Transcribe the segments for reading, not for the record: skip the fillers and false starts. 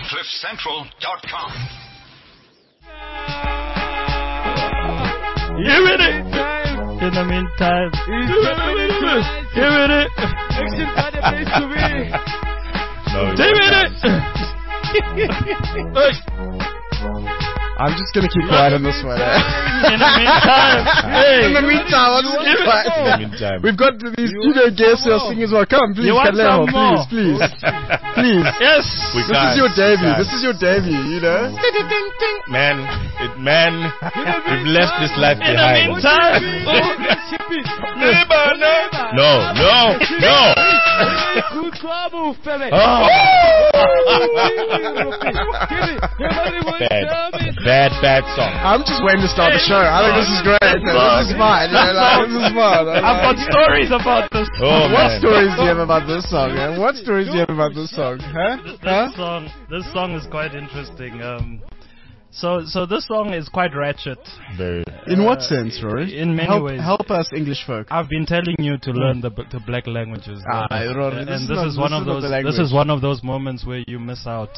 CliffCentral.com. Give it. In the meantime, give it. Action by the place to be. I'm just gonna keep quiet on this one. In the meantime, In the meantime, I'll just keep quiet. In the meantime. We've got these studio guests who are singing as well. Come, please, You want Kaleho, some more? please. Please. yes. This is your debut. This is your debut, you know? Man, we've left this life In the behind. meantime, No. Good trouble, fella. Bad song. I'm just waiting to start the show. I think this is great. This is fine. This is fun. I've got stories about this. Oh, What man. stories do you have about this song, man? What stories do you have about this song? Huh? This song is quite interesting. So this song is quite ratchet. Very. In what sense, Rory? In many ways. Help us, English folk. I've been telling you to learn the black languages, Rory, and this is one of those moments where you miss out.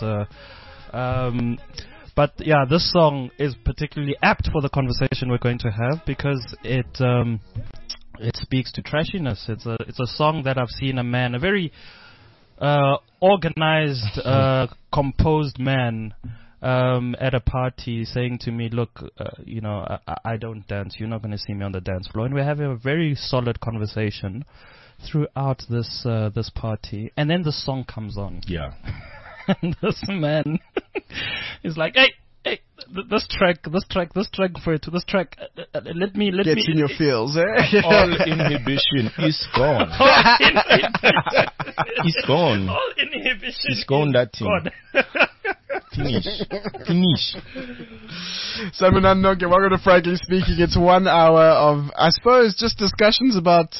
But yeah, this song is particularly apt for the conversation we're going to have because it speaks to trashiness. It's a song that I've seen a very organized, composed man at a party saying to me, look, I don't dance. You're not going to see me on the dance floor. And we're having a very solid conversation throughout this party. And then the song comes on. Yeah. And this man is like, hey, this track, let me. Gets in your feels, eh? All inhibition is gone. It's gone. All inhibition. It's gone, that thing. Finish. Simon Annoke, welcome to Frankly Speaking. It's 1 hour of, I suppose, just discussions about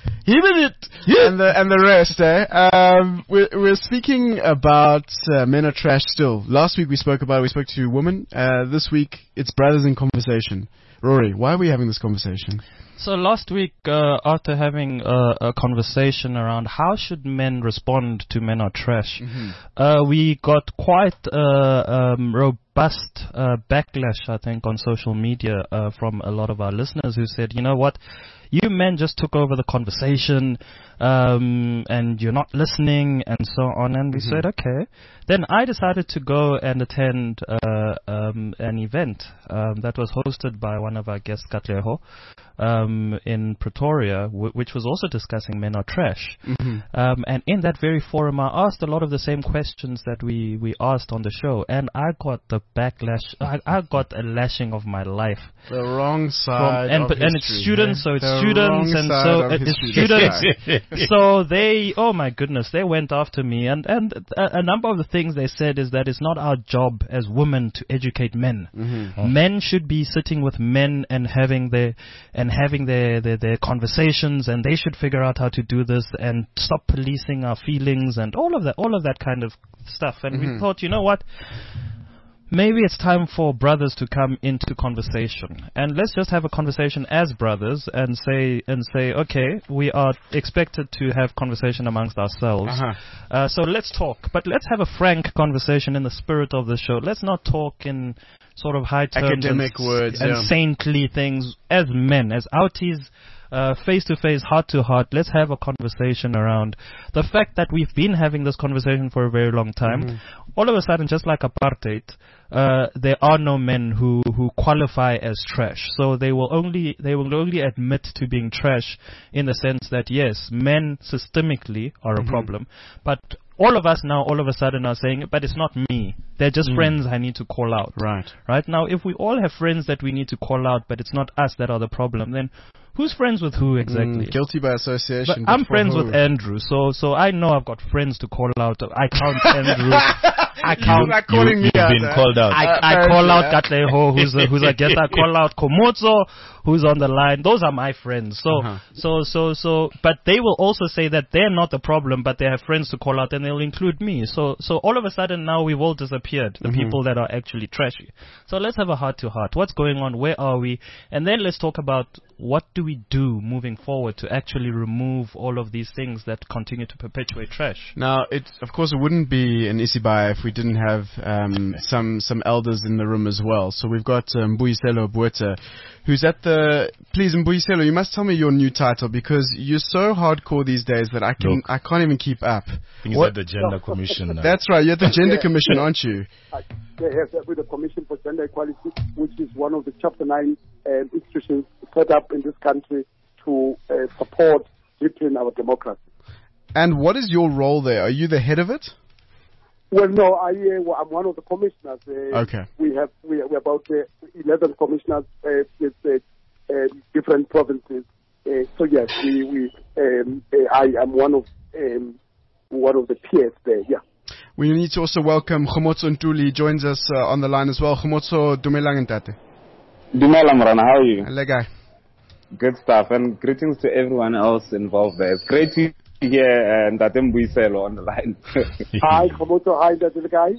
and the rest, we're speaking about men are trash still. Last week we spoke to women. This week it's brothers in conversation. Rory, why are we having this conversation? So last week, after having a conversation around how should men respond to men are trash, we got quite robust backlash, I think, on social media from a lot of our listeners who said, you know what, you men just took over the conversation and you're not listening and so on. And we said, okay. Then I decided to go and attend an event that was hosted by one of our guests, Katleho, in Pretoria, which was also discussing men are trash. And in that very forum, I asked a lot of the same questions that we asked on the show, and I got the backlash. I got a lashing of my life. The wrong side of history. And it's students, so it's students, and so it's students. So they, oh my goodness, they went after me, and a number of the things they said is that it's not our job as women to educate men. Men should be sitting with men and having their conversations, and they should figure out how to do this and stop policing our feelings and all of that kind of stuff. And we thought, you know what? Maybe it's time for brothers to come into conversation, and let's just have a conversation as brothers and say, okay, we are expected to have conversation amongst ourselves. So let's talk, but let's have a frank conversation in the spirit of the show. Let's not talk in sort of high terms, academic words, and saintly things as men, as outies. Face to face, heart to heart, let's have a conversation around the fact that we've been having this conversation for a very long time. All of a sudden, just like apartheid, there are no men who qualify as trash. So they will only admit to being trash in the sense that yes, men systemically are a problem, but all of us now all of a sudden are saying, but it's not me. They're just friends I need to call out. Right now, if we all have friends that we need to call out, but it's not us that are the problem, then who's friends with who exactly? Guilty by association. But I'm friends with Andrew, so I know I've got friends to call out. I count Andrew. You're not calling me out. You've been called out. I call out Katleho, who's a guest. I call out Komotso, who's on the line. Those are my friends. So, but they will also say that they're not the problem, but they have friends to call out, and they'll include me. So all of a sudden now we've all disappeared, the people that are actually trashy. So let's have a heart-to-heart. What's going on? Where are we? And then let's talk about what do we do moving forward to actually remove all of these things that continue to perpetuate trash. Now, of course, it wouldn't be an Isibai if we didn't have some elders in the room as well. So we've got Mbuyiselo Bueta, who's at the... Please, Mbuyiselo, you must tell me your new title, because you're so hardcore these days that I can't even keep up. He's at the Gender Commission now. That's right, you're at the Gender Commission, aren't you? Yes, with the Commission for Gender Equality, which is one of the Chapter 9 institutions set up in this country to support deepen our democracy. And what is your role there? Are you the head of it? Well, no, I'm one of the commissioners. Okay. We're about 11 commissioners with different provinces. So yes, I am one of the peers there. Yeah. We need to also welcome Khomotso Ntuli. Joins us on the line as well. Khomotso, dumelang ntate. Dumelang Mrana, how are you? Hello, guy. Good stuff, and greetings to everyone else involved there. It's great to hear Ntate Mbuyiselo on the line. Hi, Khomotso. Hi, Ntate guy.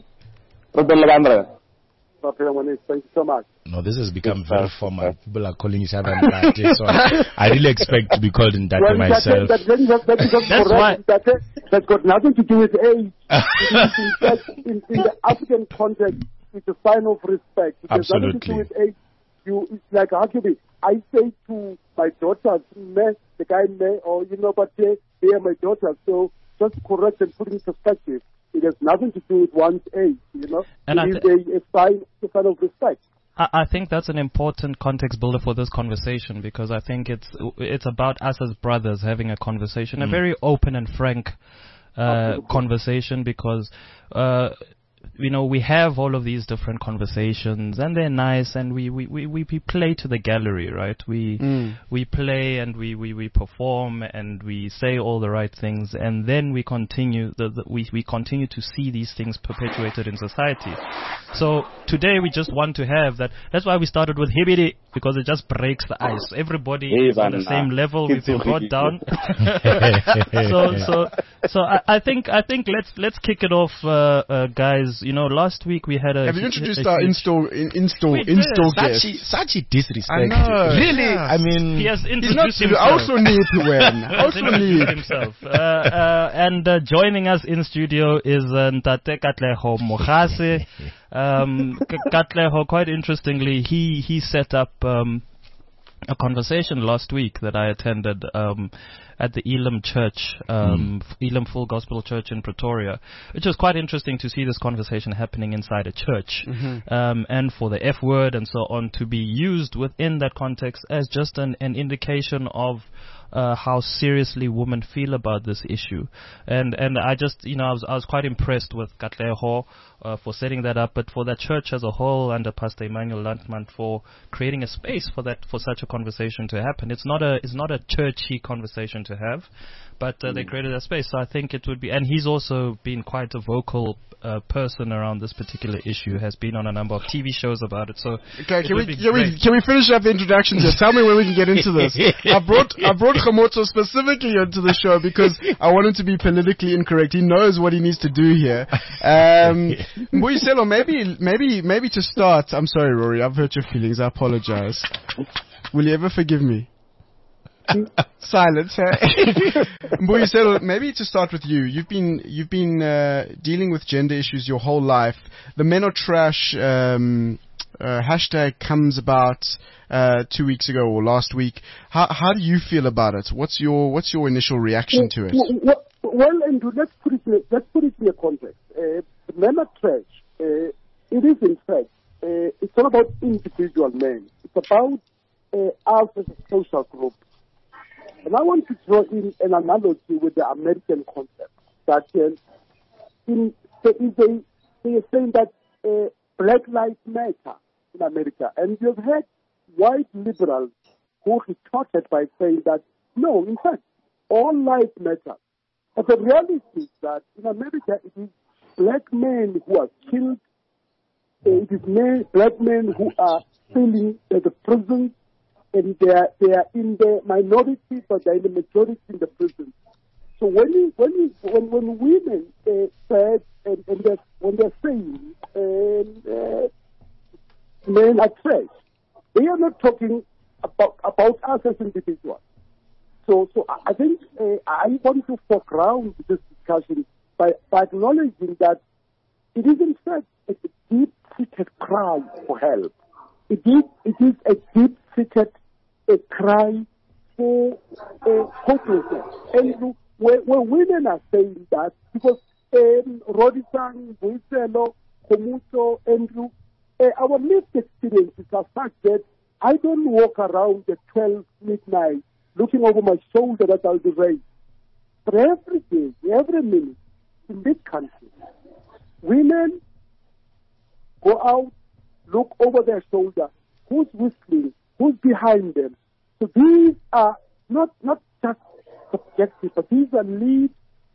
Thank you so much. No, this has become very formal. People are calling each other Ntate, so I really expect to be called Ntate myself. That's why. That's got nothing to do with age. in the African context, it's a sign of respect. It has nothing to do with age. It's like arguably, I say to my daughters, the guy may, or but they are my daughters. So just to correct and put in perspective, it has nothing to do with one's age. And it is a sign of respect. I think that's an important context builder for this conversation, because I think it's about us as brothers having a conversation, a very open and frank conversation, because we have all of these different conversations, and they're nice, and we play to the gallery, right? We play and we perform and we say all the right things, and then we continue we continue to see these things perpetuated in society. So today we just want to have that. That's why we started with Hibidi, because it just breaks the ice. Everybody is on the same level. We've been brought down. So I think let's kick it off, guys. Last week we had a... Have you introduced our install guest? Such a disrespect. I know. Really? Yeah. I mean... He has introduced himself. I also need to win. himself. And joining us in studio is Ntate Katleho Mogase. Katleho, quite interestingly, he set up a conversation last week that I attended at the Elim Church, Elim Full Gospel Church in Pretoria, which was quite interesting to see this conversation happening inside a church, and for the F word and so on to be used within that context as just an indication of how seriously women feel about this issue. And I just, I was quite impressed with Katleho for setting that up, but for that church as a whole, under Pastor Emmanuel Landman, for creating a space for such a conversation to happen. It's not a churchy conversation to have, but they created a space. So I think it would be, and he's also been quite a vocal person around this particular issue, has been on a number of TV shows about it. So okay, can we finish up the introductions here? Tell me when we can get into this. I brought Khomotso specifically into the show because I want him to be politically incorrect. He knows what he needs to do here. Mbuyiselo, maybe to start. I'm sorry, Rory. I've hurt your feelings. I apologize. Will you ever forgive me? Silence. Mbuyiselo, maybe to start with you. You've been dealing with gender issues your whole life. The Men Are Trash hashtag comes about 2 weeks ago or last week. How do you feel about it? What's your initial reaction to it? Well, Andrew, let's put it in a context. Men Are Trash. It is in fact. It's not about individual men. It's about us as a social group. And I want to draw in an analogy with the American concept that they are saying that Black Lives Matter in America. And you've had white liberals who retorted by saying that, no, in fact, all lives matter. But the reality is that in America, it is black men who are killed. It is black men who are filling the prisons. and they are in the minority, but they are in the majority in the prison. So when women said and when they're saying men are trash, they are not talking about us as individuals. So I think I want to foreground this discussion by acknowledging that it is in fact a deep-seated cry for help. It is a deep-seated cry for hopelessness. And where women are saying that, because Rodisang, Boiselo, Komuso, Andrew, our lived experiences are such that I don't walk around at 12 midnight looking over my shoulder that I'll be raised. But every day, every minute in this country, women go out, look over their shoulder, who's whistling, who's behind them. So these are not just subjective, but these are lived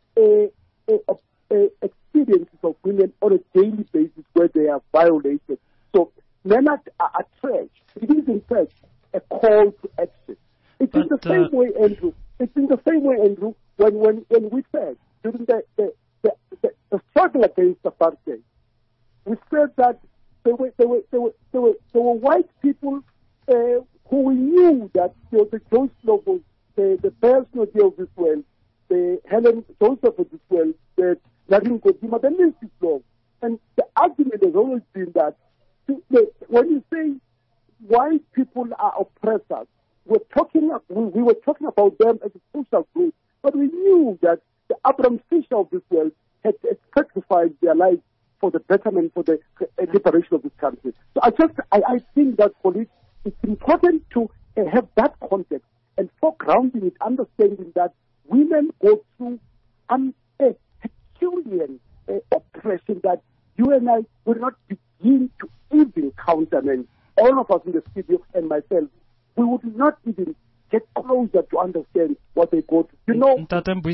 experiences of women on a daily basis where they are violated. So men are trash. It is in fact a call to action. It's in the same way, Andrew. It's in the same way, Andrew, when we said during the struggle against apartheid, we said that there were white people who we knew that the Joyce Lobos, the Bears Nodi of this world, the Helen Joseph of this world, the Nadine Kodima, the list is long. And the argument has always been that when you say white people are oppressors, we were talking about them as a social group, but we knew that the Abraham Fisher of this world had sacrificed their lives for the betterment, for the liberation of this country. So I think that police, it's important to have that context and foregrounding it, understanding that women go through a Herculean oppression that you and I will not begin to even countenance. All of us in the studio and myself, we would not even get closer to understand what they go through. You know,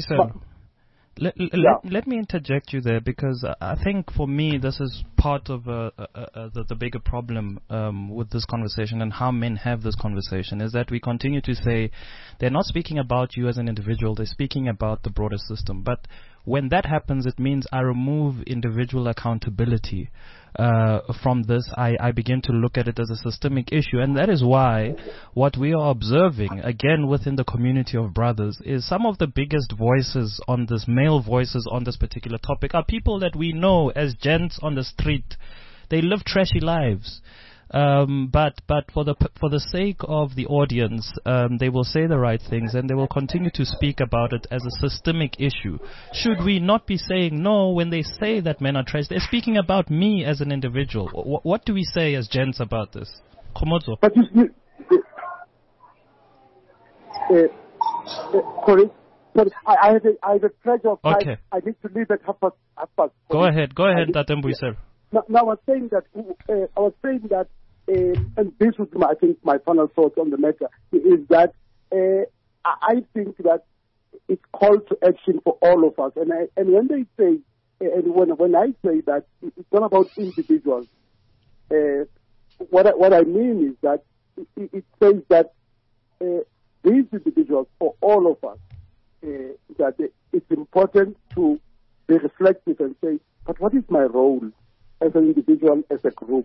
let me interject you there, because I think for me this is part of the bigger problem with this conversation and how men have this conversation, is that we continue to say they're not speaking about you as an individual, they're speaking about the broader system. But when that happens, it means I remove individual accountability from this. I begin to look at it as a systemic issue, and that is why what we are observing, again within the community of brothers, is some of the biggest voices on this, male voices on this particular topic, are people that we know as gents on the street. They live trashy lives. But for the sake of the audience, they will say the right things and they will continue to speak about it as a systemic issue. Should we not be saying no when they say that men are trash? They're speaking about me as an individual. What do we say as gents about this? Komozo. But you see, sorry, I have a pleasure of okay. I need to leave at half past. Go ahead, Tatembu, sir. Now I was saying that, and this was I think my final thoughts on the matter is that I think that it's call to action for all of us, and when they say, and when I say that it's not about individuals, what I mean is that it says that these individuals, for all of us, that it's important to be reflective and say, but what is my role as an individual, as a group?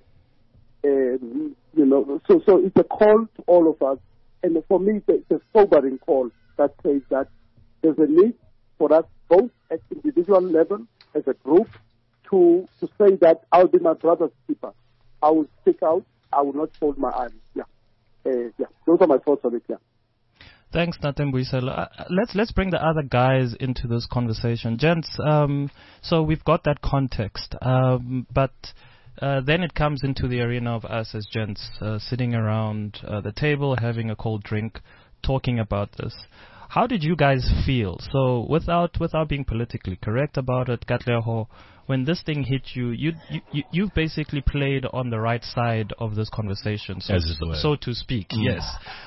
So it's a call to all of us, and for me, it's a sobering call that says that there's a need for us both at individual level, as a group, to say that I'll be my brother's keeper. I will speak out. I will not fold my arms. Those are my thoughts on it. Yeah. Thanks, Tatembu. Let's bring the other guys into this conversation, gents. So we've got that context, but then it comes into the arena of us as gents sitting around the table, having a cold drink, talking about this. How did you guys feel? So without being politically correct about it, Katleho, when this thing hit you, you've basically played on the right side of this conversation, so to speak. Yes.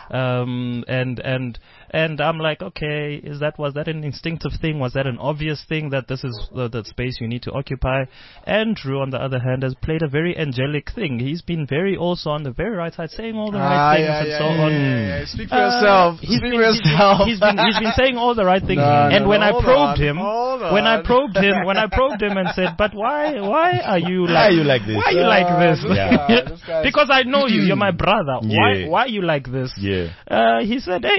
And I'm like, okay, was that an instinctive thing? Was that an obvious thing that this is the space you need to occupy? Andrew, on the other hand, has played a very angelic thing. He's been very also on the very right side, saying all the right things and so on. Speak for yourself. Speak for yourself. He's been saying all the right things. When I probed him and said, but why are you like this? Why are you like this? Yeah. Because I know you. You're my brother. Yeah. Why are you like this? Yeah. He said, hey,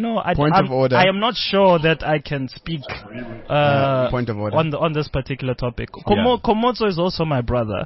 I am not sure that I can speak point of order on this particular topic. Komotso is also my brother,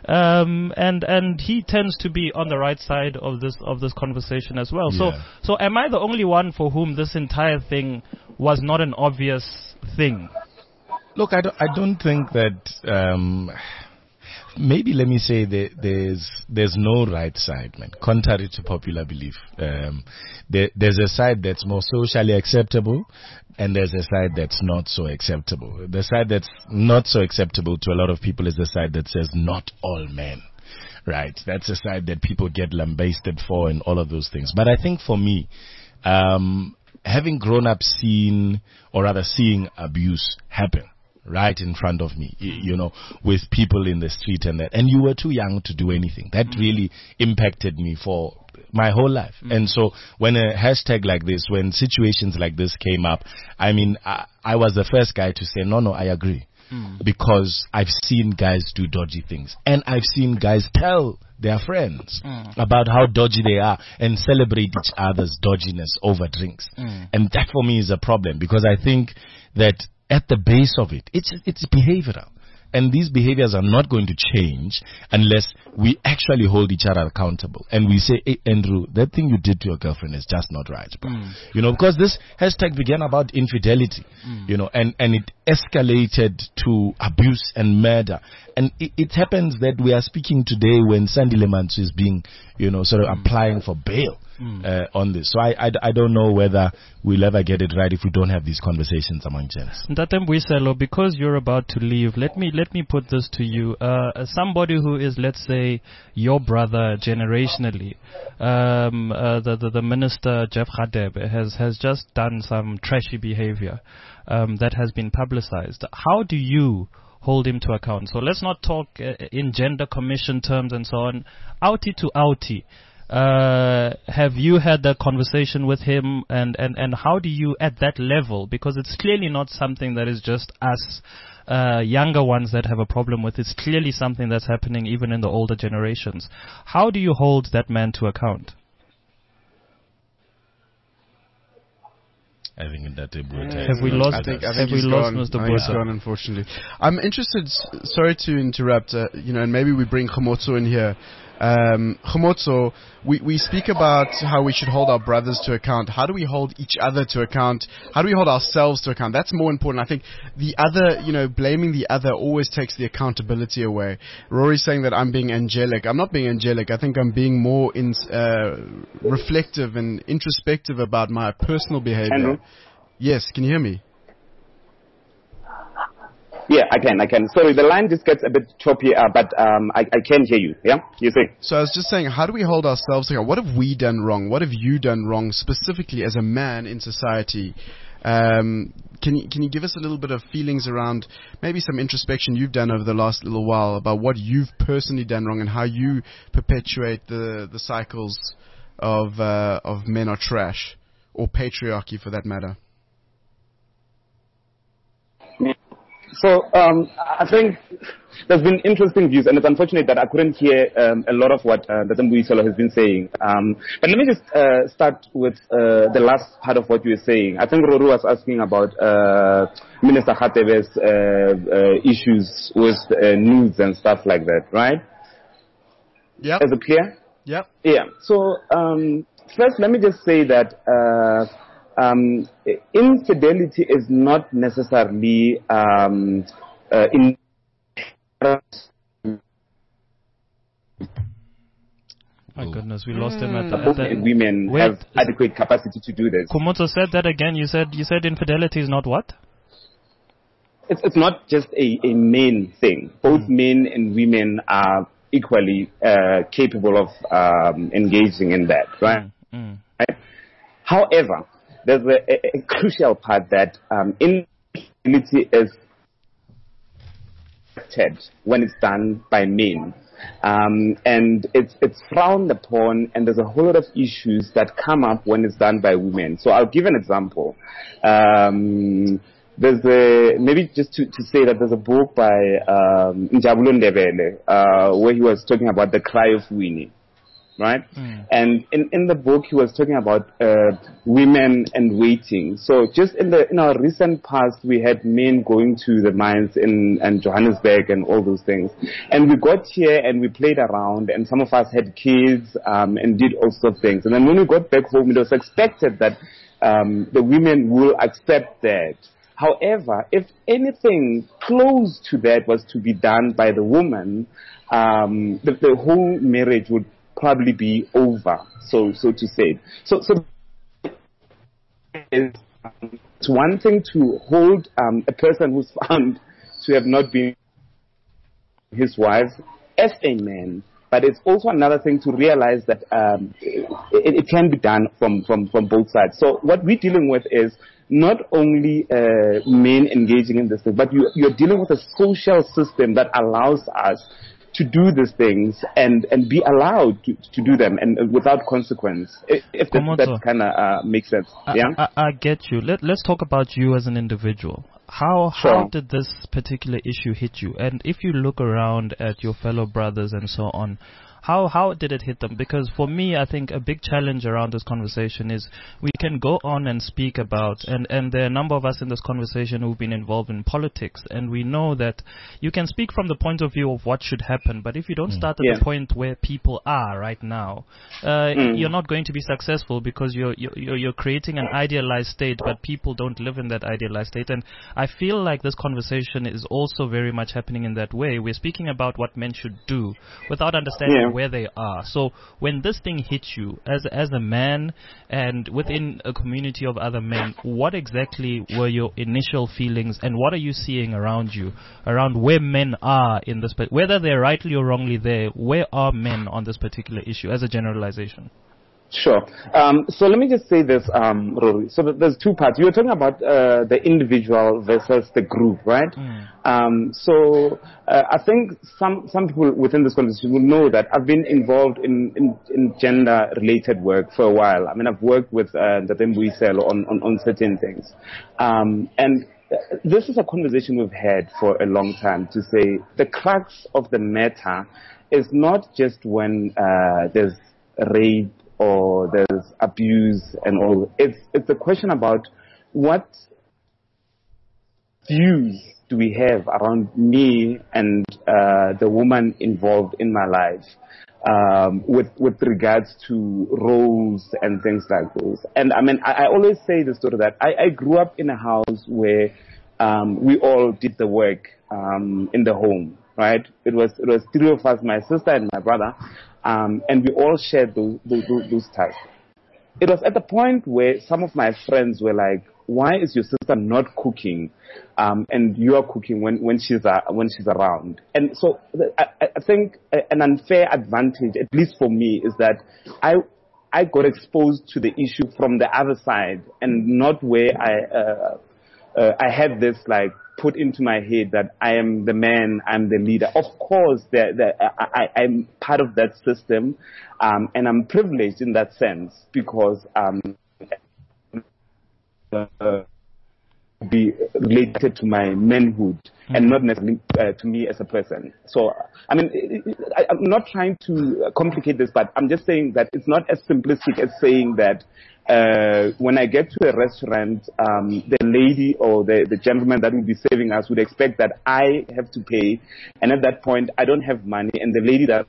and he tends to be on the right side of this conversation as well. Yeah. So am I the only one for whom this entire thing was not an obvious thing? Look, I don't think that. Maybe let me say there's no right side, man. Contrary to popular belief, there's a side that's more socially acceptable, and there's a side that's not so acceptable. The side that's not so acceptable to a lot of people is the side that says not all men. Right? That's a side that people get lambasted for and all of those things. But I think for me, having grown up seeing abuse happen right in front of me, with people in the street and you were too young to do anything. That really impacted me for my whole life. And so when a hashtag like this, when situations like this came up, I mean, I was the first guy to say, no, I agree. Because I've seen guys do dodgy things. And I've seen guys tell their friends about how dodgy they are and celebrate each other's dodginess over drinks. And that for me is a problem, because I think that at the base of it, it's behavioral. And these behaviors are not going to change unless we actually hold each other accountable. And we say, hey, Andrew, that thing you did to your girlfriend is just not right, bro. Because this hashtag began about infidelity, and it escalated to abuse and murder. And it happens that we are speaking today when Sandy Lemansu is being, sort of applying for bail on this. So I don't know whether we'll ever get it right if we don't have these conversations among gents. Ndatem Buiselo, because you're about to leave, let me put this to you. Somebody who is, let's say, your brother generationally, the minister Jeff Radebe has just done some trashy behavior that has been publicized. How do you hold him to account? So let's not talk in gender commission terms and so on. Outie to outie. Have you had a conversation with him, and how do you, at that level, because it's clearly not something that is just us younger ones that have a problem with, it's clearly something that's happening even in the older generations. How do you hold that man to account? I think in that have we lost Mr. Buisa? He's gone, unfortunately. I'm interested, sorry to interrupt, and maybe we bring Komotso in here. Komotso, we speak about how we should hold our brothers to account. How do we hold each other to account? How do we hold ourselves to account? That's more important. I think the other, blaming the other always takes the accountability away. Rory's saying that I'm being angelic. I'm not being angelic. I think I'm being more reflective and introspective about my personal behavior. Andrew? Yes, can you hear me? Yeah, I can. Sorry, the line just gets a bit choppy, but I can hear you. Yeah, you say. So I was just saying, how do we hold ourselves together? What have we done wrong? What have you done wrong, specifically as a man in society? Can you give us a little bit of feelings around maybe some introspection you've done over the last little while about what you've personally done wrong and how you perpetuate the cycles of men are trash, or patriarchy for that matter? So I think there's been interesting views, and it's unfortunate that I couldn't hear a lot of what Ndatem Buiselo has been saying. But let me just start with the last part of what you were saying. I think Roru was asking about Minister Radebe's issues with nudes and stuff like that, right? Yeah. Is it clear? Yep. Yeah. So first, let me just say that infidelity is not necessarily in my goodness, we lost him at that women have adequate capacity to do this. Komotso said that again. You said infidelity is not what? it's not just a main thing. Both men and women are equally capable of engaging in that, right? Right? However, there's a crucial part that infertility is when it's done by men. And it's frowned upon, and there's a whole lot of issues that come up when it's done by women. So I'll give an example. There's maybe just to say that there's a book by Njabulo Ndebele, where he was talking about the cry of Winnie, right? And in the book, he was talking about women and waiting. So just in our recent past, we had men going to the mines in Johannesburg and all those things. And we got here and we played around, and some of us had kids and did all sorts of things. And then when we got back home, it was expected that the women will accept that. However, if anything close to that was to be done by the woman, the whole marriage would probably be over, so to say. So it's one thing to hold a person who's found to have not been his wife as a man, but it's also another thing to realize that it can be done from both sides. So what we're dealing with is not only men engaging in this thing, but you're dealing with a social system that allows us to do these things and be allowed to do them and without consequence. If that kind of makes sense. I get you. Let's talk about you as an individual. How did this particular issue hit you? And if you look around at your fellow brothers and so on, how did it hit them? Because for me, I think a big challenge around this conversation is we can go on and speak about, and there are a number of us in this conversation who've been involved in politics, and we know that you can speak from the point of view of what should happen, but if you don't start at the point where people are right now, you're not going to be successful, because you're creating an idealized state, but people don't live in that idealized state. And I feel like this conversation is also very much happening in that way. We're speaking about what men should do without understanding where they are. So when this thing hits you as a man and within a community of other men, what exactly were your initial feelings, and what are you seeing around you, around where men are in this, whether they're rightly or wrongly there, where are men on this particular issue as a generalization? Sure. So let me just say this, Rory. So there's two parts. You were talking about the individual versus the group, right? So I think some people within this conversation will know that I've been involved in gender-related work for a while. I mean, I've worked with Ntate Mbuyiselo on certain things. And this is a conversation we've had for a long time, to say the crux of the matter is not just when there's rape or there's abuse and all. It's a question about what views do we have around me and the woman involved in my life, with regards to roles and things like those. And I mean, I always say the story that I grew up in a house where we all did the work in the home, right? It was three of us, my sister and my brother, and we all shared those tasks. It was at the point where some of my friends were like, "Why is your sister not cooking, and you are cooking when she's around?" And so I think an unfair advantage, at least for me, is that I got exposed to the issue from the other side, and not where I had this like put into my head that I am the man, I'm the leader. Of course, I'm part of that system, and I'm privileged in that sense because be related to my manhood and not necessarily to me as a person. So, I mean, I'm not trying to complicate this, but I'm just saying that it's not as simplistic as saying that when I get to a restaurant, the lady or the gentleman that will be serving us would expect that I have to pay, and at that point I don't have money, and the lady that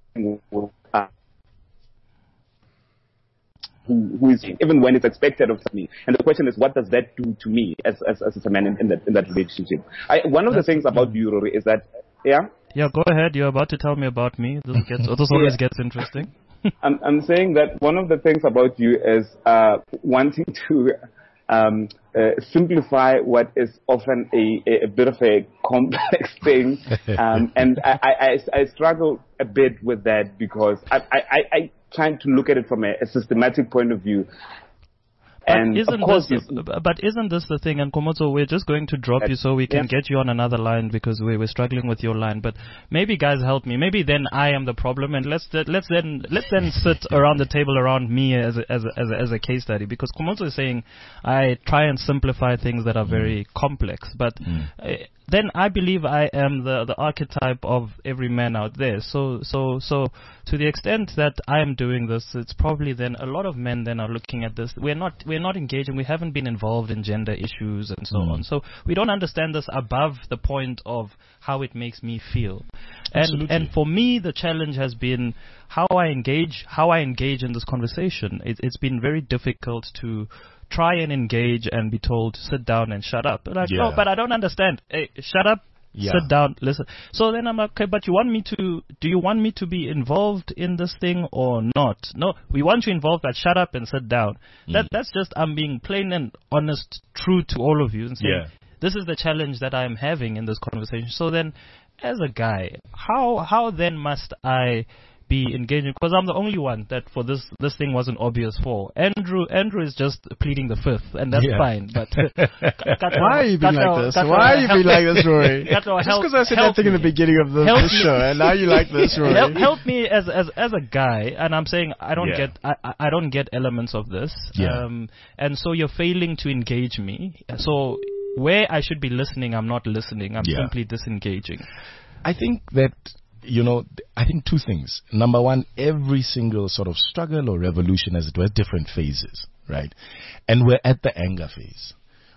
who is, even when it's expected of me. And the question is, what does that do to me as a man in that relationship? One of the things about you, Rory, is that, Yeah, go ahead. You're about to tell me about me. This always gets interesting. I'm saying that one of the things about you is wanting to simplify what is often a bit of a complex thing. And I struggle a bit with that because I try to look at it from a systematic point of view. And but isn't this the thing? And Khomotso, we're just going to drop you so we can get you on another line because we're struggling with your line. But maybe guys help me. Maybe then I am the problem, and let's then sit around the table around me as a case study. Because Khomotso is saying I try and simplify things that are very complex, but. Then I believe I am the archetype of every man out there. So to the extent that I am doing this, it's probably then a lot of men then are looking at this. We're not engaging. We haven't been involved in gender issues and so on. So we don't understand this above the point of how it makes me feel. And for me, the challenge has been how I engage in this conversation. It's been very difficult to try and engage and be told, sit down and shut up. Like, no, but I don't understand. Hey, shut up, sit down, listen. So then I'm like, okay, but do you want me to be involved in this thing or not? No, we want you involved, but shut up and sit down. That's just, I'm being plain and honest, true to all of you and saying, this is the challenge that I'm having in this conversation. So then, as a guy, how then must I be engaging? Because I'm the only one that for this thing wasn't obvious for. Andrew is just pleading the fifth, and that's fine. But why are you being like this? Why are you being like this, Rory? Just because I said that thing in the beginning of the show, and now you like this, Rory. Help me as a guy, and I'm saying I don't get elements of this. And so you're failing to engage me. So where I should be listening, I'm not listening. I'm simply disengaging. I think that. I think two things. Number one, every single sort of struggle or revolution, as it were, different phases, right? And we're at the anger phase.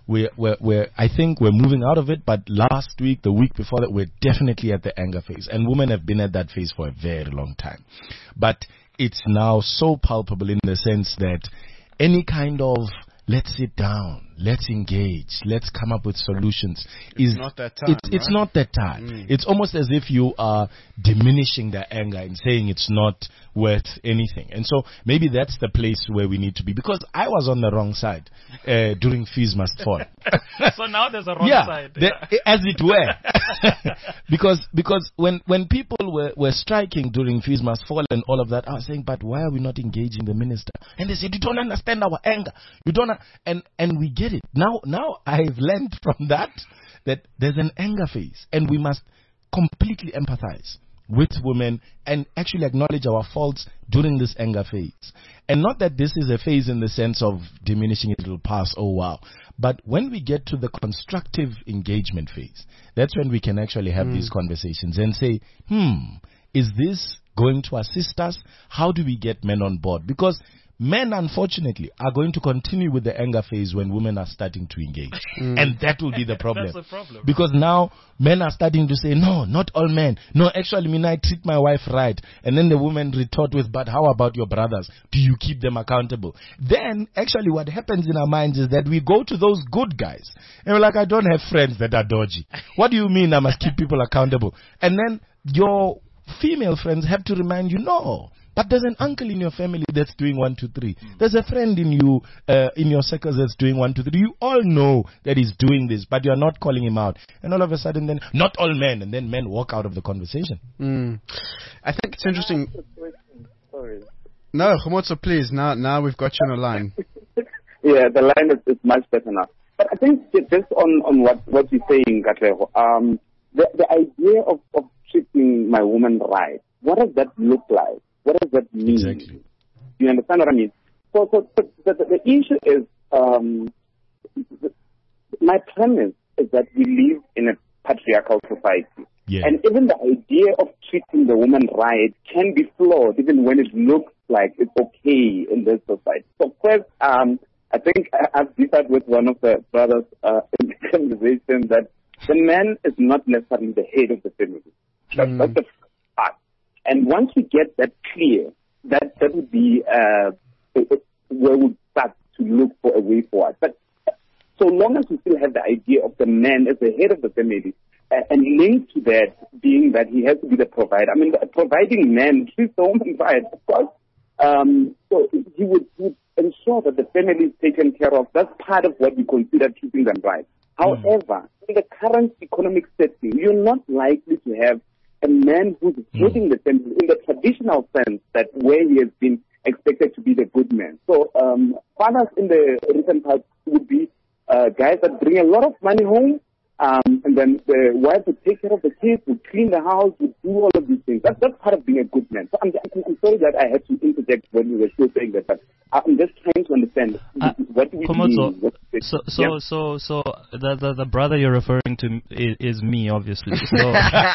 I think we're moving out of it, but last week, the week before that, we're definitely at the anger phase. And women have been at that phase for a very long time. But it's now so palpable in the sense that any kind of let's sit down, let's engage, let's come up with solutions. It's not that time. It's not that time. It's almost as if you are diminishing the anger and saying it's not worth anything. And so maybe that's the place where we need to be. Because I was on the wrong side during Fees Must Fall. So now there's a wrong side. As it were. because when people were striking during Fees Must Fall and all of that, I was saying, but why are we not engaging the minister? And they said, you don't understand our anger. You don't. And we get it. Now I've learned from that there's an anger phase, and we must completely empathize with women and actually acknowledge our faults during this anger phase. And not that this is a phase in the sense of diminishing it will pass, oh wow. But when we get to the constructive engagement phase, that's when we can actually have these conversations and say, is this going to assist us? How do we get men on board? Because men, unfortunately, are going to continue with the anger phase when women are starting to engage. And that will be the problem. That's the problem. Because now men are starting to say, no, not all men. No, actually, I treat my wife right. And then the woman retort with, but how about your brothers? Do you keep them accountable? Then, actually, what happens in our minds is that we go to those good guys. And we're like, I don't have friends that are dodgy. What do you mean I must keep people accountable? And then your female friends have to remind you, no. But there's an uncle in your family that's doing 1, 2, 3. There's a friend in you, in your circles that's doing 1, 2, 3. You all know that he's doing this, but you're not calling him out. And all of a sudden then, not all men, and then men walk out of the conversation. I think it's interesting. Sorry. No, Khomotso, please. Now we've got you on the line. Yeah, the line is much better now. But I think just on what you're saying, Katlego, the idea of treating my woman right, what does that look like? What does that mean? Exactly. You understand what I mean? So the issue is, my premise is that we live in a patriarchal society. Yeah. And even the idea of treating the woman right can be flawed, even when it looks like it's okay in this society. So first, I think I've differed with one of the brothers in the conversation that the man is not necessarily the head of the family. That's the first part. And once we get that clear, that would be where we start to look for a way forward. But so long as we still have the idea of the man as the head of the family, and linked to that being that he has to be the provider. I mean, the providing man treats the woman right, of course. So he would ensure that the family is taken care of. That's part of what we consider keeping them right. However, in the current economic setting, you're not likely to have a man who's heading the family in the traditional sense that where he has been expected to be the good man. So fathers in the recent past would be guys that bring a lot of money home, and then the wife would take care of the kids, would clean the house, would do all of these things. That's part of being a good man. So I'm sorry that I had to interject when you were still saying that, but I'm just trying to understand what do we mean. So the brother you're referring to is me, obviously. So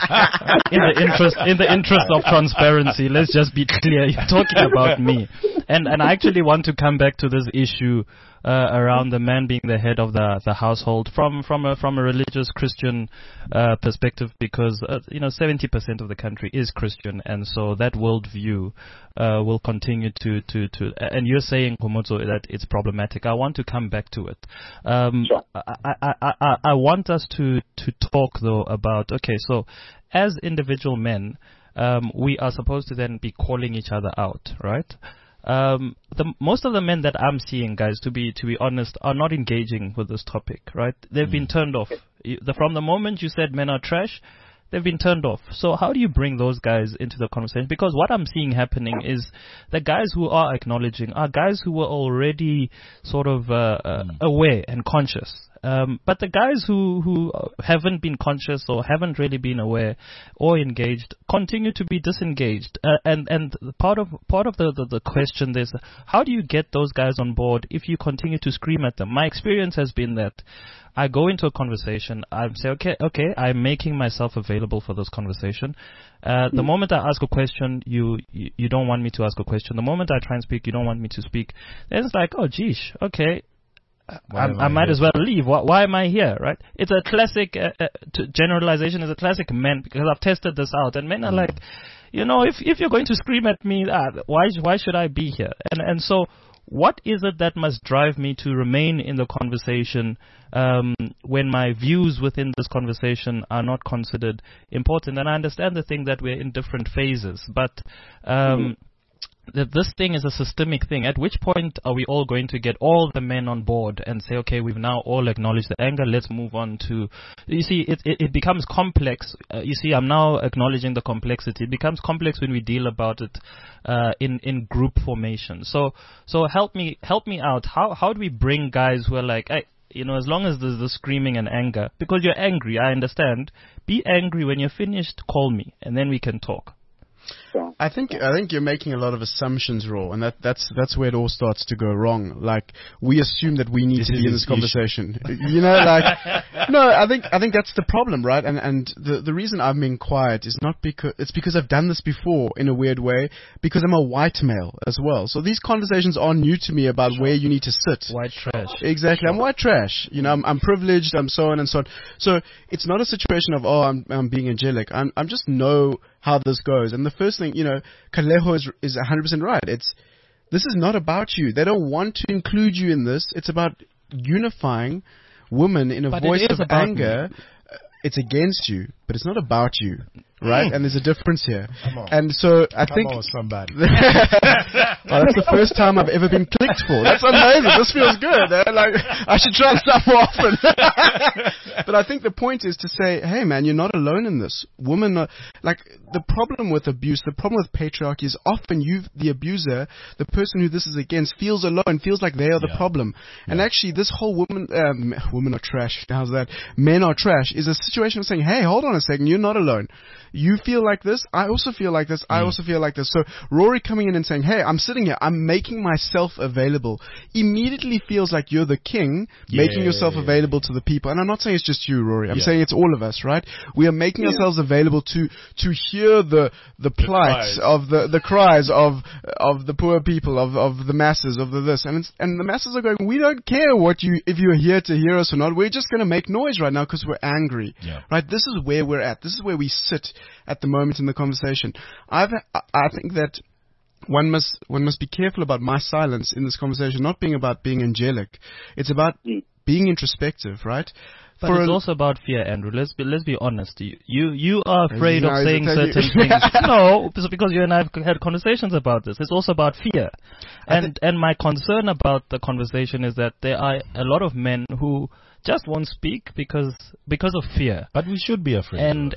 in the interest of transparency, let's just be clear. You're talking about me, and I actually want to come back to this issue around the man being the head of the household from a religious Christian perspective, because 70% of the country is Christian, and so that worldview will continue to and you're saying, Khomotso, that it's problematic. I want to come back to it. Sure. I want us to talk though about, okay, so as individual men, we are supposed to then be calling each other out, right? Most of the men that I'm seeing, guys, to be honest, are not engaging with this topic, right? They've been turned off. From the moment you said men are trash, they've been turned off. So how do you bring those guys into the conversation? Because what I'm seeing happening is the guys who are acknowledging are guys who were already sort of aware and conscious. But the guys who haven't been conscious or haven't really been aware or engaged continue to be disengaged. And part of the question is, how do you get those guys on board if you continue to scream at them? My experience has been that I go into a conversation, I say, okay, I'm making myself available for this conversation. The moment I ask a question, you don't want me to ask a question. The moment I try and speak, you don't want me to speak. Then it's like, oh, geesh, okay. I might as well leave. Why am I here, right? It's a classic generalization. Is a classic men, because I've tested this out, and men are like, if you're going to scream at me, why should I be here? And so, what is it that must drive me to remain in the conversation when my views within this conversation are not considered important? And I understand the thing that we're in different phases, but that this thing is a systemic thing. At which point are we all going to get all the men on board and say, okay, we've now all acknowledged the anger, let's move on to... You see, it becomes complex. You see, I'm now acknowledging the complexity. It becomes complex when we deal about it in group formation. So help me out. How do we bring guys who are like, hey, as long as there's the screaming and anger, because you're angry, I understand. Be angry. When you're finished, call me, and then we can talk. I think you're making a lot of assumptions, Raw, and that's where it all starts to go wrong. Like, we assume that we need to be in this conversation. No, I think that's the problem, right? And the reason I'm being quiet is not because I've done this before in a weird way, because I'm a white male as well. So these conversations are new to me about where you need to sit. White trash. Exactly. I'm white trash. I'm privileged. I'm so on and so on. So it's not a situation of, I'm being angelic. I'm just know how this goes. And the first thing, Kaleho is 100% right. This is not about you. They don't want to include you in this. It's about unifying women in a voice of anger. It's against you, but it's not about you, right? And there's a difference here. And so I think somebody. That's the first time I've ever been clicked for. That's amazing. This feels good. Like, I should try stuff more often. But I think the point is to say, hey man, you're not alone in this. Women are, like, the problem with abuse, the problem with patriarchy is often the abuser, the person who this is against, feels alone, feels like they are the problem. And actually this whole women are trash, how's that? Men are trash is a situation of saying, hey, hold on a second, you're not alone. You feel like this, I also feel like this, I also feel like this. So Rory coming in and saying, hey, I'm sitting here, I'm making myself available, immediately feels like you're the king, making yourself available to the people. And I'm not saying it's just you, Rory, I'm saying it's all of us, right? We are making ourselves available to hear the plight of the cries of the poor people, of the masses, of the this. And the masses are going, we don't care if you're here to hear us or not, we're just going to make noise right now because we're angry. Right? This is where we're at. This is where we sit at the moment in the conversation. I think that one must be careful about my silence in this conversation, not being about being angelic. It's about being introspective, right? But it's also about fear, Andrew. Let's be honest. You are afraid of saying certain things. No, because you and I have had conversations about this. It's also about fear. And my concern about the conversation is that there are a lot of men who just won't speak because of fear. But we should be afraid. And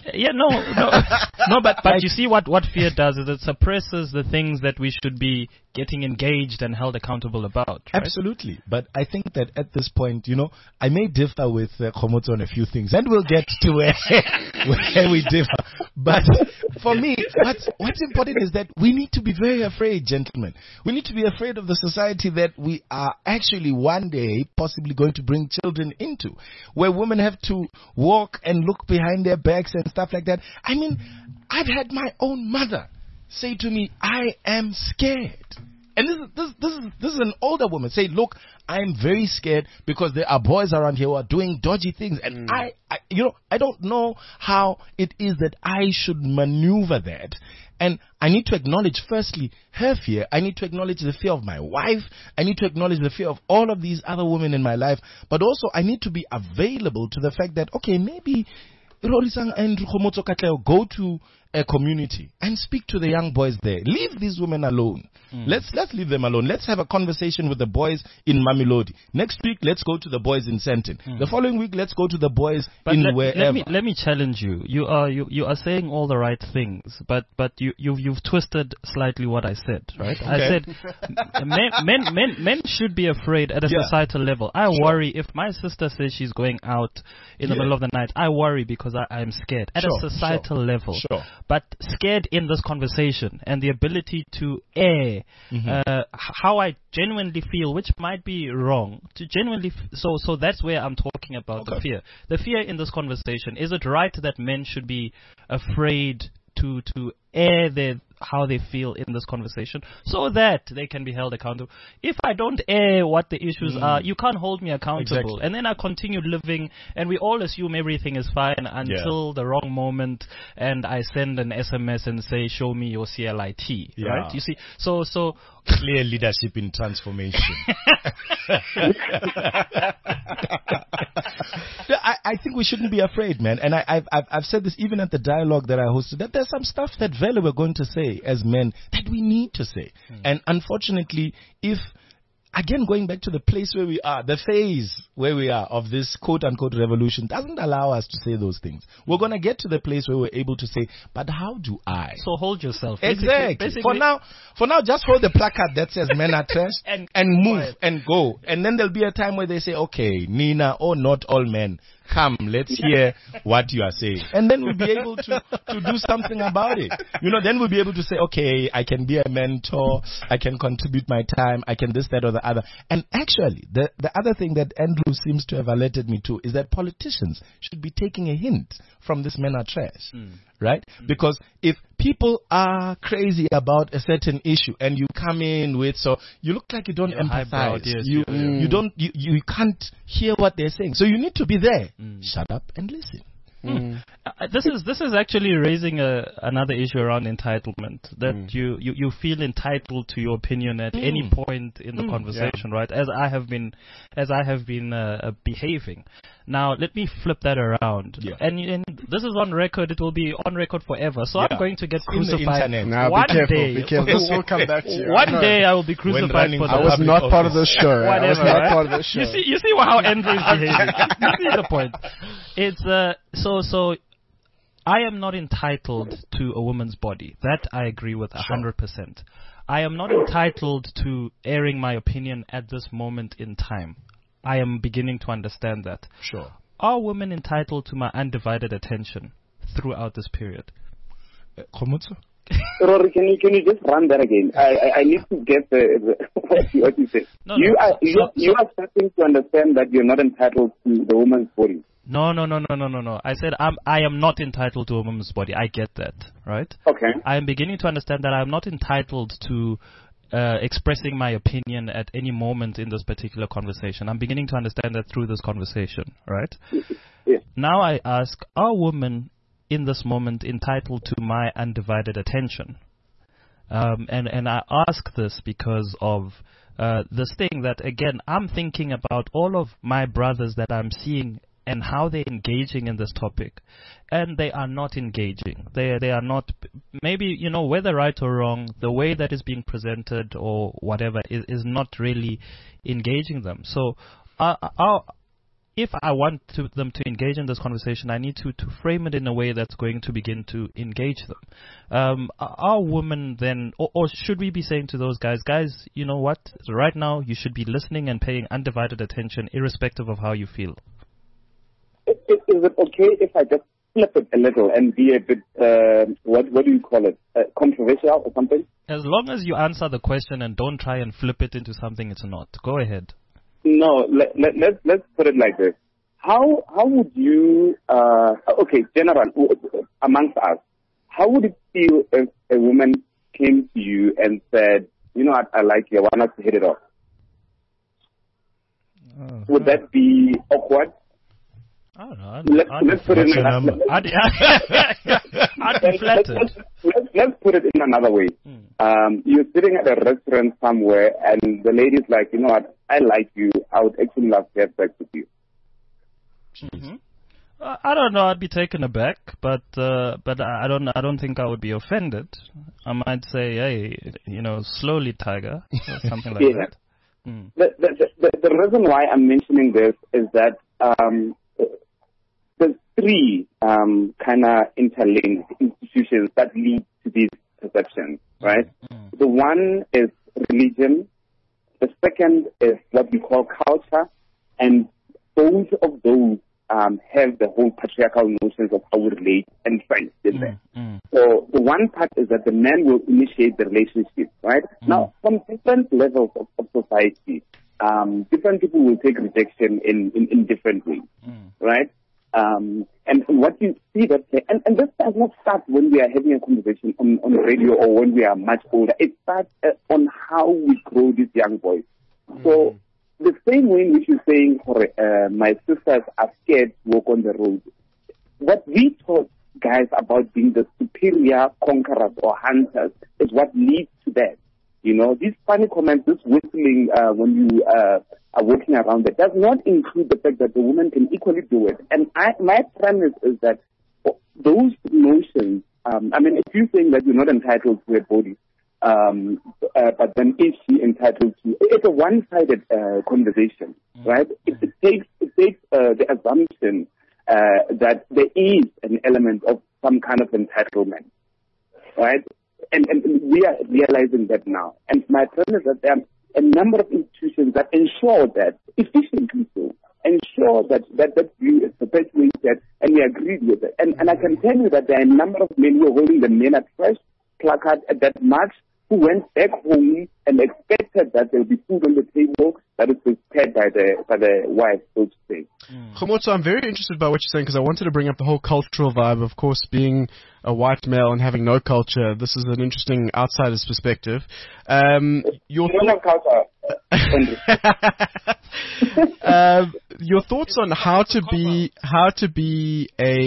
no, but you see what fear does is it suppresses the things that we should be getting engaged and held accountable about. Right? Absolutely. But I think that at this point, I may differ with Khomotso on a few things, and we'll get to where we differ. But for me, what's important is that we need to be very afraid, gentlemen. We need to be afraid of the society that we are actually one day possibly going to bring children into, where women have to walk and look behind their backs and stuff like that. I mean, I've had my own mother say to me, I am scared. And this is an older woman. Say, look, I'm very scared because there are boys around here who are doing dodgy things. And I don't know how it is that I should maneuver that. And I need to acknowledge, firstly, her fear. I need to acknowledge the fear of my wife. I need to acknowledge the fear of all of these other women in my life. But also, I need to be available to the fact that, okay, maybe Rorisang and Khomotso Katlego go to a community and speak to the young boys there. Leave these women alone. Let's leave them alone. Let's have a conversation with the boys in Mamelodi. Next week, let's go to the boys in Sandton. The following week, let's go to the boys wherever. Let me challenge you. You are saying all the right things, but you've twisted slightly what I said. Right? Okay. I said men should be afraid at a societal level. I worry if my sister says she's going out in the middle of the night. I worry because I'm scared at a societal level. Sure. But scared in this conversation and the ability to air how I genuinely feel, which might be wrong, to genuinely so that's where I'm talking about the fear. The fear in this conversation. Is it right that men should be afraid to air how they feel in this conversation so that they can be held accountable? If I don't air what the issues are, you can't hold me accountable. Exactly. And then I continue living and we all assume everything is fine until the wrong moment and I send an SMS and say, show me your CLIT. Right? You see, so clear leadership in transformation. I think we shouldn't be afraid, man. And I've said this even at the dialogue that I hosted, that there's some stuff that Vele we're going to say as men that we need to say. And unfortunately, again, going back to the place where we are, the phase where we are of this quote-unquote revolution doesn't allow us to say those things. We're going to get to the place where we're able to say, but how do I? So hold yourself. Exactly. Basically, for now, just hold the placard that says men are trash and move and go. And then there'll be a time where they say, okay, Nina, not all men. Come, let's hear what you are saying. And then we'll be able to do something about it. Then we'll be able to say, okay, I can be a mentor, I can contribute my time, I can this, that, or the other. And actually, the other thing that Andrew seems to have alerted me to is that politicians should be taking a hint from this men are trash. Right? Because if people are crazy about a certain issue and you come in with, so you look like you don't empathize. You don't, you can't hear what they're saying. So you need to be there. Shut up and listen. This is actually raising another issue around entitlement, that you feel entitled to your opinion at any point in the conversation, right? As I have been behaving. Now let me flip that around, and this is on record. It will be on record forever. So I'm going to get crucified. One day. Be careful. This will come back to you. One day I will be crucified for that. I was not part of the show. Whatever, I was not part of the show. You see how Andrew is behaving. You see the point. It's so I am not entitled to a woman's body. That I agree with 100%. I am not entitled to airing my opinion at this moment in time. I am beginning to understand that. Sure. Are women entitled to my undivided attention throughout this period? Khomotso? Rory, can you just run that again? I need to get what you said. You are starting to understand that you're not entitled to the woman's body. No. I said I am not entitled to a woman's body. I get that, right? Okay. I am beginning to understand that I am not entitled to expressing my opinion at any moment in this particular conversation. I'm beginning to understand that through this conversation, right? Yeah. Now I ask, are women in this moment entitled to my undivided attention? And I ask this because of this thing that, again, I'm thinking about all of my brothers that I'm seeing and how they're engaging in this topic, and they are not engaging. They are not, maybe, whether right or wrong, the way that is being presented or whatever is not really engaging them. So if I want them to engage in this conversation, I need to frame it in a way that's going to begin to engage them. Are women then, or should we be saying to those guys, you know what, right now you should be listening and paying undivided attention irrespective of how you feel? Is it okay if I just flip it a little and be a bit, what do you call it, controversial or something? As long as you answer the question and don't try and flip it into something it's not. Go ahead. No, let's put it like this. How would you, general, amongst us, how would it feel if a woman came to you and said, you know what, I like you, I want us to hit it off? Would that be awkward? I don't know. Let's put it in I'd be flattered. Let's put it in another way. You're sitting at a restaurant somewhere, and the lady's like, you know what, I like you. I would actually love to have sex with you. Mm-hmm. I don't know. I'd be taken aback, but I don't think I would be offended. I might say, hey, slowly, tiger, or something like that. Mm. The reason why I'm mentioning this is that there's three kind of interlinked institutions that lead to these perceptions, right? Mm. The one is religion. The second is what we call culture, and both of those have the whole patriarchal notions of how we relate and friends in there. So the one part is that the man will initiate the relationship, right? Now, from different levels of society, different people will take rejection in different ways, right? And what you see that, and this does not start when we are having a conversation on the radio or when we are much older. It starts on how we grow these young boys. So the same way in which you're saying, my sisters are scared to walk on the road. What we taught guys about being the superior conquerors or hunters is what leads to that. These funny comments, this whistling when you are walking around, it does not include the fact that the woman can equally do it. And my premise is that those notions, if you're saying that you're not entitled to a body, but then is she entitled to? It's a one-sided conversation, right? It takes the assumption that there is an element of some kind of entitlement, right? And we are realizing that now. And my point is that there are a number of institutions that ensure that, efficiently so, ensure that view is perpetuated, and we agree with it. And I can tell you that there are a number of men who are holding the Men at Fresh placard at that march, who went back home and expected that there will be food on the table that is prepared by the wife, so to say. Khomotso, I'm very interested by what you're saying, because I wanted to bring up the whole cultural vibe. Of course, being a white male and having no culture, this is an interesting outsider's perspective. Your thoughts on how to be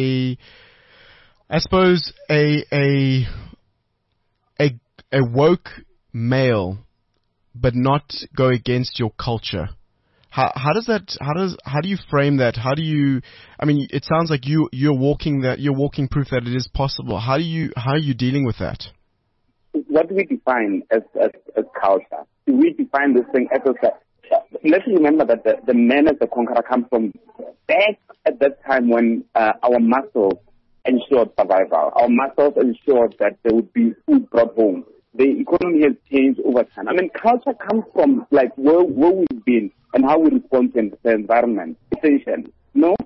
a woke male, but not go against your culture. How do you frame that? It sounds like you're walking proof that it is possible. How are you dealing with that? What do we define as culture? Do we define this thing as let's remember that the man as the conqueror comes from back at that time when our muscles ensured survival. Our muscles ensured that there would be food brought home. The economy has changed over time. Culture comes from where we've been and how we respond to the environment, essentially. No?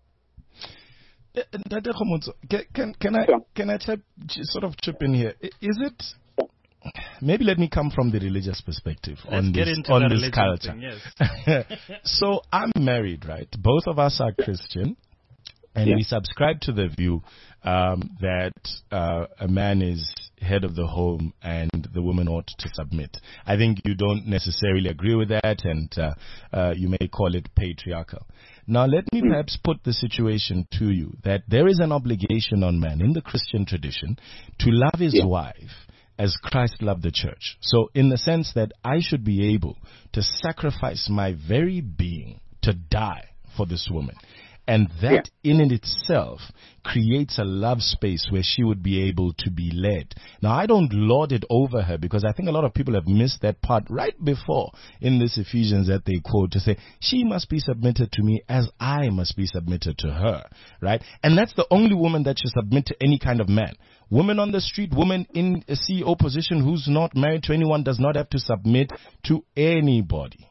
Can I sort of chip in here? Is it? Maybe let me come from the religious perspective on this culture. Thing, yes. So I'm married, right? Both of us are Christian. And we subscribe to the view that a man is head of the home and the woman ought to submit. I think you don't necessarily agree with that, and you may call it patriarchal. Now, let me perhaps put the situation to you that there is an obligation on man in the Christian tradition to love his wife as Christ loved the church. So in the sense that I should be able to sacrifice my very being to die for this woman. And that in itself creates a love space where she would be able to be led. Now, I don't lord it over her, because I think a lot of people have missed that part right before in this Ephesians that they quote to say, she must be submitted to me as I must be submitted to her, right? And that's the only woman that should submit to any kind of man. Woman on the street, woman in a CEO position who's not married to anyone does not have to submit to anybody.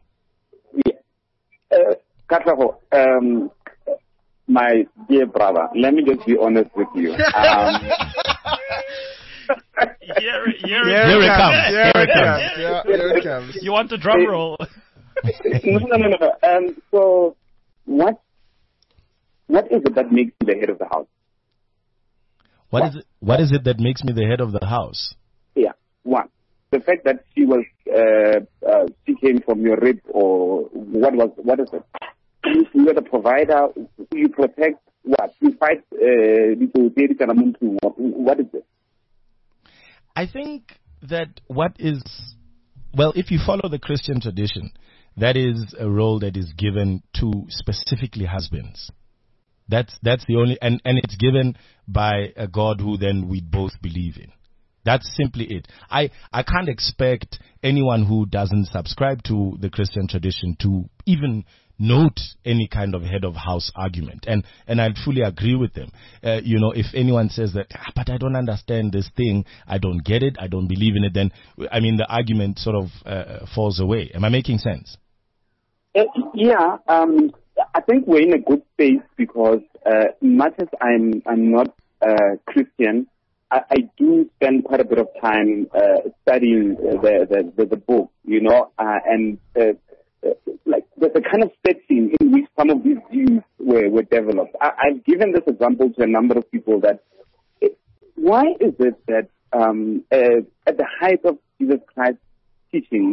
Katlego, my dear brother, let me just be honest with you. Here it comes. You want the drum roll? No. So, what is it that makes you the head of the house? What is it that makes me the head of the house? Yeah, one. The fact that she came from your rib, or what is it? You are the provider, you protect what? You fight, what is it? I think that if you follow the Christian tradition, that is a role that is given to specifically husbands. That's the only, and it's given by a God who then we both believe in. That's simply it. I can't expect anyone who doesn't subscribe to the Christian tradition to even note any kind of head of house argument. And I fully agree with them. If anyone says that, but I don't understand this thing, I don't get it, I don't believe in it, then, the argument sort of falls away. Am I making sense? Yeah. I think we're in a good space because much as I'm not Christian, I do spend quite a bit of time studying the book, and like the kind of setting in which some of these views were developed. I've given this example to a number of people that why is it that at the height of Jesus Christ's teachings,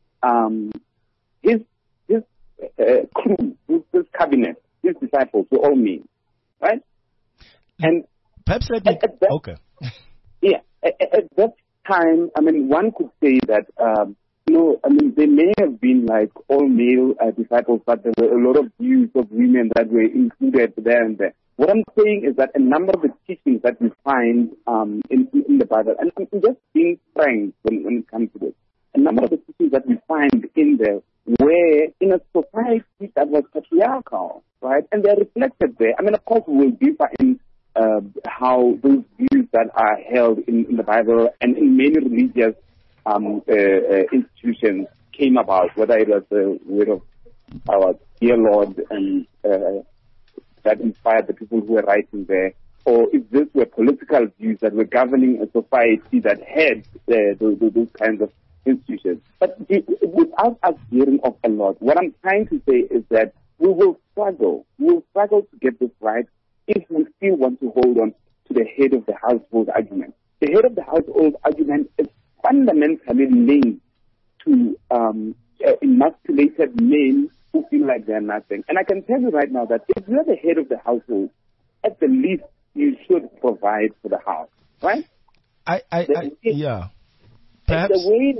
his crew, his cabinet, his disciples were all men, right? And perhaps let me. Okay. Yeah, at that time, one could say that, they may have been like all male disciples, but there were a lot of views of women that were included there and there. What I'm saying is that a number of the teachings that we find in the Bible, and I'm just being frank when it comes to this, a number of the teachings that we find in there were in a society that was patriarchal, right? And they're reflected there. Of course, we'll differ in how those views that are held in the Bible and in many religious institutions came about, whether it was the word of our dear Lord and that inspired the people who were writing there, or if these were political views that were governing a society that had those kinds of institutions. But without us hearing of a lot, what I'm trying to say is that we will struggle to get this right if we still want to hold on to the head of the household argument. The head of the household argument is fundamentally linked to emasculated men who feel like they're nothing. And I can tell you right now that if you're the head of the household, at the least you should provide for the house, right? Yeah. Perhaps.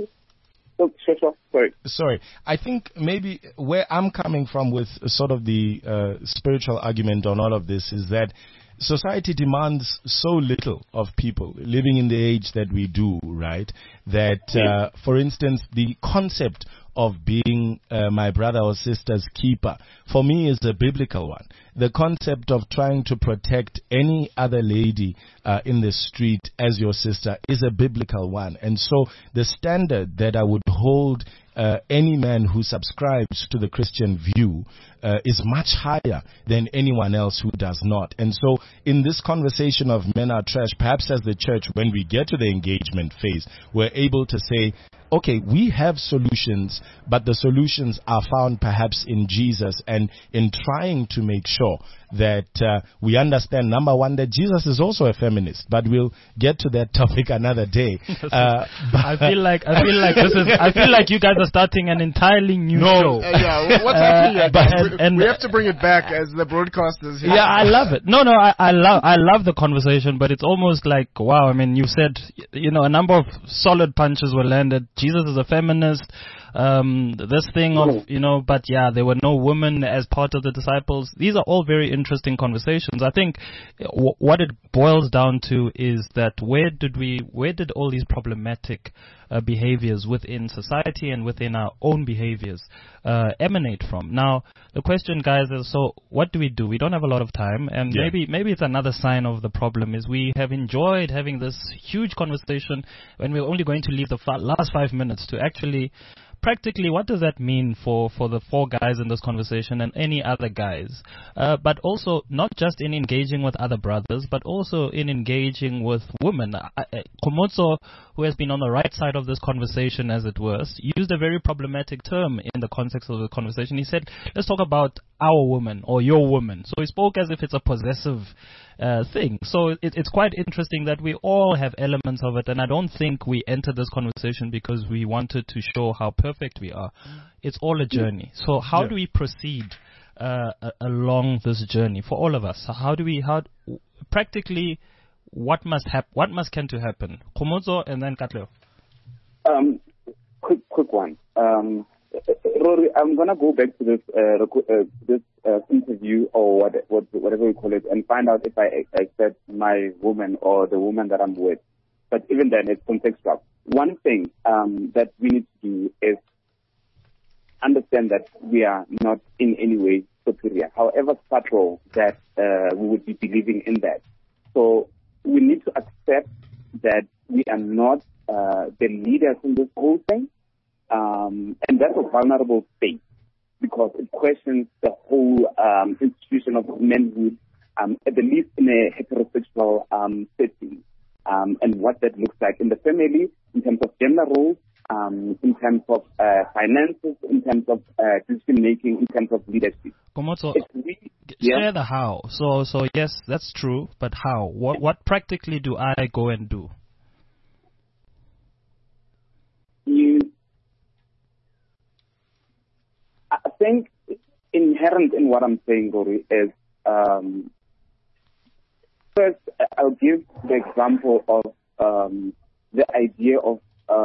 Sorry. I think maybe where I'm coming from with sort of the spiritual argument on all of this is that society demands so little of people living in the age that we do, right? That, for instance, the concept of being my brother or sister's keeper, for me, is a biblical one. The concept of trying to protect any other lady in the street as your sister is a biblical one. And so the standard that I would hold any man who subscribes to the Christian view is much higher than anyone else who does not. And so in this conversation of men are trash, perhaps as the church, when we get to the engagement phase, we're able to say, okay, we have solutions, but the solutions are found perhaps in Jesus and in trying to make sure that we understand, number one, that Jesus is also a feminist, but we'll get to that topic another day. I feel like you guys are starting an entirely new show. What's happening? We have to bring it back as the broadcasters here. Yeah, I love it. I love the conversation, but it's almost like, wow, you said, a number of solid punches were landed. Jesus is a feminist. This thing of, but yeah, there were no women as part of the disciples. These are all very interesting conversations. I think what it boils down to is that where did all these problematic behaviors within society and within our own behaviors emanate from? Now, the question, guys, is, so what do? We don't have a lot of time, and maybe it's another sign of the problem is we have enjoyed having this huge conversation when we're only going to leave the last 5 minutes to actually practically, what does that mean for the 4 guys in this conversation and any other guys? But also, not just in engaging with other brothers, but also in engaging with women. Khomotso, who has been on the right side of this conversation, as it were, used a very problematic term in the context of the conversation. He said, let's talk about our woman or your woman. So he spoke as if it's a possessive thing. So it's quite interesting that we all have elements of it, and I don't think we entered this conversation because we wanted to show how perfect we are. It's all a journey. So how do we proceed along this journey for all of us? So practically, what must can to happen? Khomotso and then Katlego. Quick one. Rory, I'm gonna go back to this interview or whatever we call it, and find out if I accept my woman or the woman that I'm with. But even then, it's contextual. One thing that we need to do is understand that we are not in any way superior, however subtle that we would be believing in that. So we need to accept that we are not the leaders in this whole thing. And that's a vulnerable state because it questions the whole institution of manhood, at the least in a heterosexual setting, and what that looks like in the family, in terms of gender roles, in terms of finances, in terms of decision making, in terms of leadership. Khomotso, share the how. So yes, that's true, but how? What practically do I go and do? I think inherent in what I'm saying, Gori, is first I'll give the example of the idea of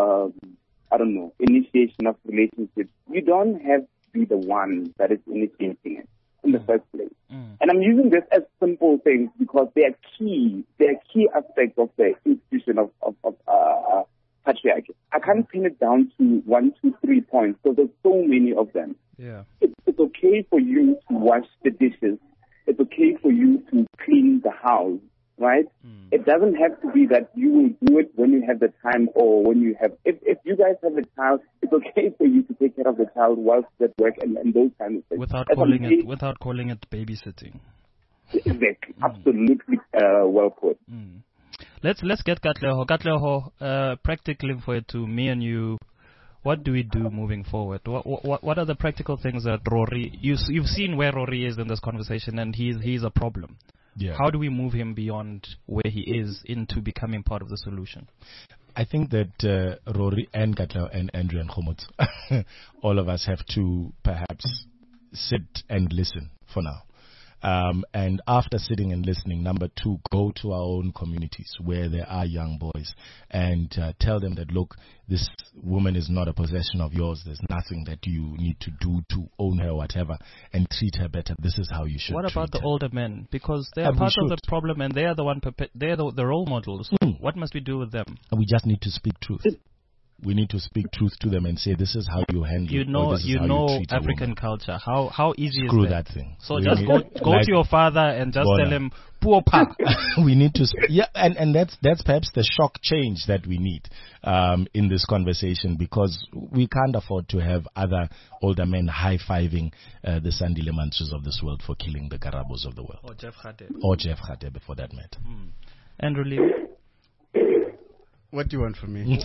initiation of relationships. You don't have to be the one that is initiating it in the first place. And I'm using this as simple things because they are key aspects of the institution of patriarchy. I can't pin it down to 1, 2, 3 points because there's so many of them. Yeah. It's okay for you to wash the dishes. It's okay for you to clean the house, right? It doesn't have to be that you will do it when you have the time or when you have... If you guys have a child, it's okay for you to take care of the child whilst at work and those kinds of things. Without calling it babysitting. Exactly. Absolutely well put. Let's get Katlego. Katlego, practically for it to me and you, what do we do moving forward? What are the practical things that Rory... You've seen where Rory is in this conversation, and he's a problem. Yeah. How do we move him beyond where he is into becoming part of the solution? I think that Rory and Katlego and Andrew and Khomotso, all of us have to perhaps sit and listen for now. And after sitting and listening, number 2, go to our own communities where there are young boys and tell them that, look, this woman is not a possession of yours. There's nothing that you need to do to own her or whatever, and treat her better. This is how you should treat her. What about the older men? Because they are part of the problem and they are the one. They're the role models. What must we do with them? We just need to speak truth. We need to speak truth to them and say, this is how you handle it. You know African culture. How easy Screw is that? Thing. So just go to your father and just tell him, poor pa. We need to, and that's perhaps the shock change that we need in this conversation, because we can't afford to have other older men high-fiving the Sandile Mantsus of this world for killing the Karabos of the world. Or Jeff Radebe, for that matter. Andrew Lee. What do you want from me?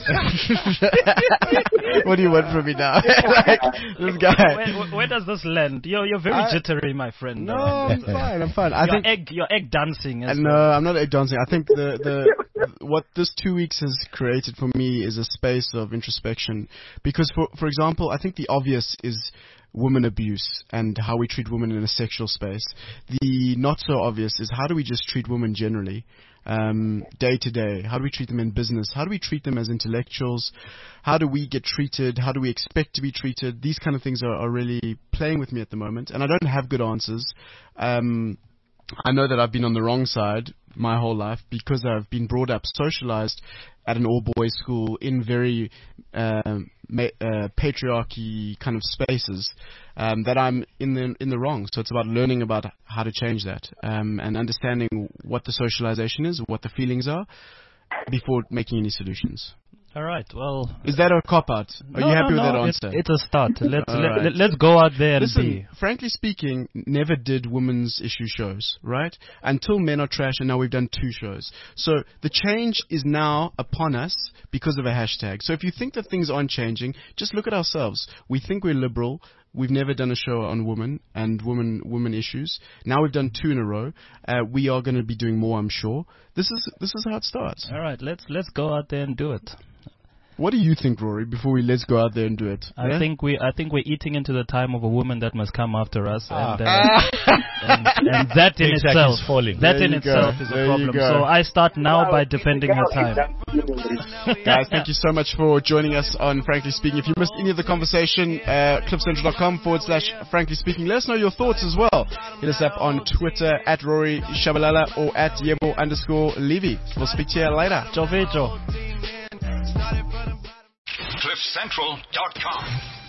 What do you want from me now? Like, this guy. Where does this land? You're very jittery, my friend. No, I'm fine. You're egg dancing. No, I'm not egg dancing. I think what this 2 weeks has created for me is a space of introspection. Because, for example, I think the obvious is women abuse and how we treat women in a sexual space. The not so obvious is how do we just treat women generally, day to day? How do we treat them in business? How do we treat them as intellectuals? How do we get treated? How do we expect to be treated? These kind of things are really playing with me at the moment, and I don't have good answers. I know that I've been on the wrong side my whole life because I've been brought up, socialized at an all-boys school in very patriarchy kind of spaces, that I'm in the wrong. So it's about learning about how to change that, and understanding what the socialization is, what the feelings are, before making any solutions. All right. Well, is that a cop-out? Are you happy with that answer? It's a start. Let's go out there and Listen, frankly speaking, never did women's issue shows, right? Until Men Are Trash, and now we've done 2 shows. So the change is now upon us because of a hashtag. So if you think that things aren't changing, just look at ourselves. We think we're liberal. We've never done a show on women and women issues. Now we've done 2 in a row. We are going to be doing more, I'm sure. This is how it starts. All right, let's go out there and do it. What do you think, Rory, before let's go out there and do it? I think we're eating into the time of a woman that must come after us, and that in itself is a problem. So I start now by defending her time. Guys, thank you so much for joining us on Frankly Speaking. If you missed any of the conversation, cliffcentral.com/Frankly Speaking. Let us know your thoughts as well. Hit us up on Twitter at Rory Shabalala or at Yebo_Levy. We'll speak to you later. Ciao, Vejo. CliffCentral.com